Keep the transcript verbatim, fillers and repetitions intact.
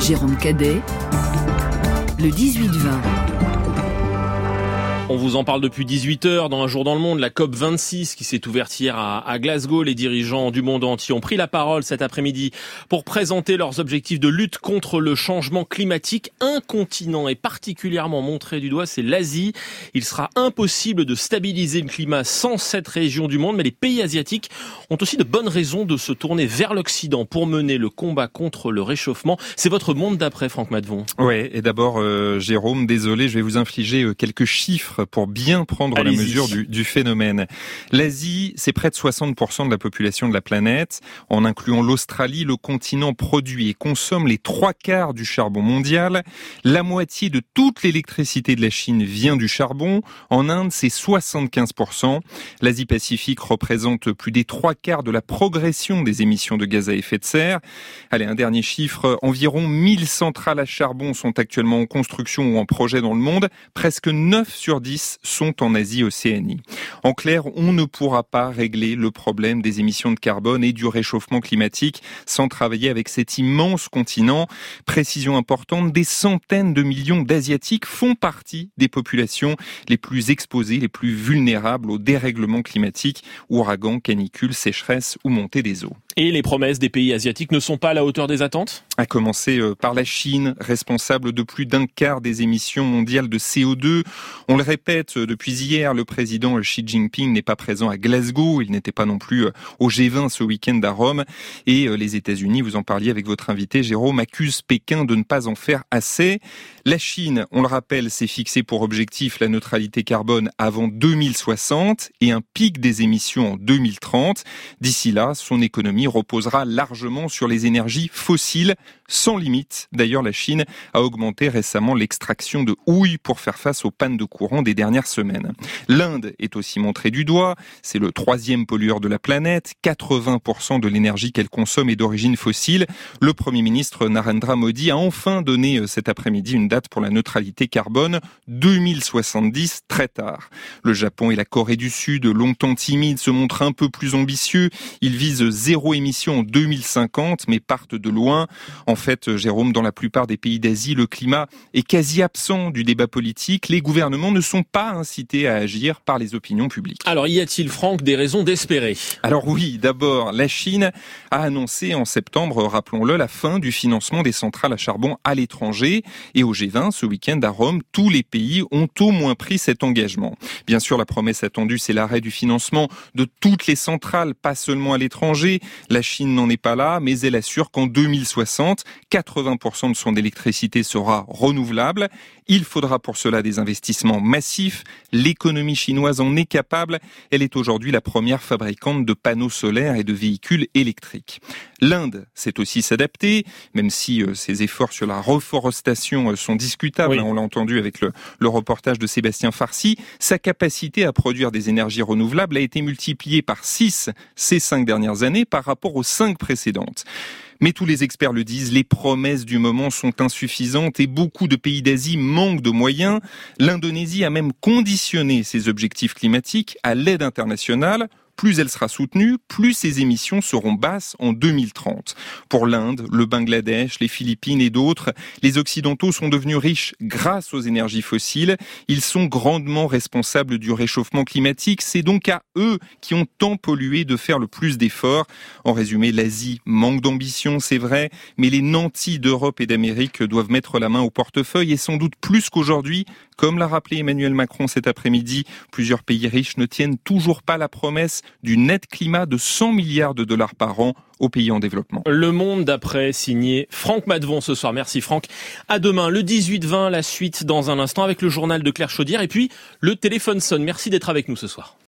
Jérôme Cadet, le dix-huit vingt. On vous en parle depuis dix-huit heures dans Un jour dans le monde, la COP vingt-six qui s'est ouverte hier à, à Glasgow. Les dirigeants du monde entier ont pris la parole cet après-midi pour présenter leurs objectifs de lutte contre le changement climatique. Un continent est particulièrement montré du doigt, c'est l'Asie. Il sera impossible de stabiliser le climat sans cette région du monde, mais les pays asiatiques ont aussi de bonnes raisons de se tourner vers l'Occident pour mener le combat contre le réchauffement. C'est votre monde d'après, Franck Madvon. Ouais, et d'abord, euh, Jérôme, désolé, je vais vous infliger euh, quelques chiffres pour bien prendre Allez-y. la mesure du, du phénomène. L'Asie, c'est près de soixante pour cent de la population de la planète. En incluant l'Australie, le continent produit et consomme les trois quarts du charbon mondial. La moitié de toute l'électricité de la Chine vient du charbon. En Inde, c'est soixante-quinze pour cent. L'Asie-Pacifique représente plus des trois quarts de la progression des émissions de gaz à effet de serre. Allez, un dernier chiffre. Environ mille centrales à charbon sont actuellement en construction ou en projet dans le monde. Presque neuf sur dix sont en Asie-Océanie. En clair, on ne pourra pas régler le problème des émissions de carbone et du réchauffement climatique sans travailler avec cet immense continent. Précision importante, des centaines de millions d'Asiatiques font partie des populations les plus exposées, les plus vulnérables au dérèglement climatique, ouragans, canicules, sécheresses ou montée des eaux. Et les promesses des pays asiatiques ne sont pas à la hauteur des attentes ? À commencer par la Chine, responsable de plus d'un quart des émissions mondiales de C O deux. On le répète depuis hier, le président Xi Jinping n'est pas présent à Glasgow, il n'était pas non plus au G vingt ce week-end à Rome. Et les États-Unis, vous en parliez avec votre invité Jérôme, accusent Pékin de ne pas en faire assez. La Chine, on le rappelle, s'est fixé pour objectif la neutralité carbone avant deux mille soixante et un pic des émissions en deux mille trente. D'ici là, son économie reposera largement sur les énergies fossiles, sans limite. D'ailleurs, la Chine a augmenté récemment l'extraction de houille pour faire face aux pannes de courant des dernières semaines. L'Inde est aussi montrée du doigt. C'est le troisième pollueur de la planète. quatre-vingts pour cent de l'énergie qu'elle consomme est d'origine fossile. Le Premier ministre Narendra Modi a enfin donné cet après-midi une date pour la neutralité carbone, deux mille soixante-dix, très tard. Le Japon et la Corée du Sud, longtemps timides, se montrent un peu plus ambitieux. Ils visent zéro émission en deux mille cinquante, mais partent de loin. En fait, Jérôme, dans la plupart des pays d'Asie, le climat est quasi absent du débat politique. Les gouvernements ne sont pas incités à agir par les opinions publiques. Alors, y a-t-il, Franck, des raisons d'espérer ? Alors oui, d'abord, la Chine a annoncé en septembre, rappelons-le, la fin du financement des centrales à charbon à l'étranger. Et au G vingt, ce week-end à Rome, tous les pays ont au moins pris cet engagement. Bien sûr, la promesse attendue, c'est l'arrêt du financement de toutes les centrales, pas seulement à l'étranger. La Chine n'en est pas là, mais elle assure qu'en deux mille soixante, quatre-vingts pour cent de son électricité sera renouvelable. Il faudra pour cela des investissements massifs. L'économie chinoise en est capable. Elle est aujourd'hui la première fabricante de panneaux solaires et de véhicules électriques. L'Inde sait aussi s'adapter, même si euh, ses efforts sur la reforestation euh, sont discutables. Oui. On l'a entendu avec le, le reportage de Sébastien Farsi. Sa capacité à produire des énergies renouvelables a été multipliée par six ces cinq dernières années par rapport aux cinq précédentes. Mais tous les experts le disent, les promesses du moment sont insuffisantes et beaucoup de pays d'Asie manquent de moyens. L'Indonésie a même conditionné ses objectifs climatiques à l'aide internationale. Plus elle sera soutenue, plus ses émissions seront basses en deux mille trente. Pour l'Inde, le Bangladesh, les Philippines et d'autres, les Occidentaux sont devenus riches grâce aux énergies fossiles. Ils sont grandement responsables du réchauffement climatique. C'est donc à eux qui ont tant pollué de faire le plus d'efforts. En résumé, l'Asie manque d'ambition, c'est vrai, mais les nantis d'Europe et d'Amérique doivent mettre la main au portefeuille et sans doute plus qu'aujourd'hui. Comme l'a rappelé Emmanuel Macron cet après-midi, plusieurs pays riches ne tiennent toujours pas la promesse du net climat de cent milliards de dollars par an aux pays en développement. Le Monde d'après, signé Franck Madvon ce soir. Merci Franck. À demain, le dix-huit vingt, la suite dans un instant avec le journal de Claire Chaudière et puis le téléphone sonne. Merci d'être avec nous ce soir.